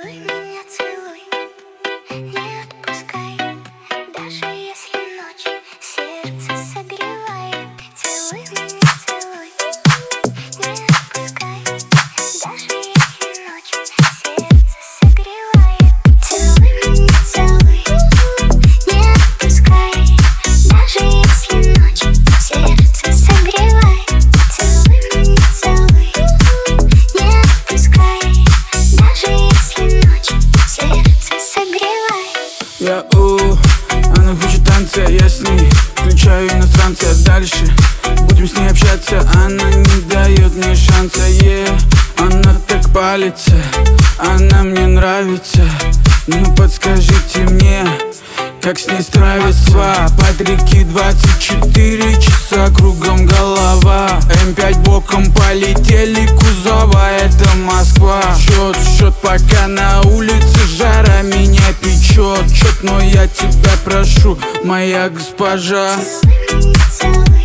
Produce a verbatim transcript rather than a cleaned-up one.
Целуй меня, целуй, не отпускай, даже если ночь сердце согревает. Целуй меня, целуй, не отпускай, даже если ночь сердце согревает. Целуй меня, целуй, не отпускай, даже если ночь сердце согревает. Целуй меня, целуй, не отпускай, даже если ночь сердце согревает. Я у, она хочет танца, я с ней включаю иностранца. Дальше будем с ней общаться, она не дает мне шанса. Yeah. Она так палится, она мне нравится. Ну подскажите мне, как с ней справиться? Под реки двадцать четыре часа, кругом голова. эм пять боком полетели кузова, это Москва. Счет, счет, пока на улице жара меня печет. Чет, но я тебя прошу, моя госпожа. Целуй меня, целуй.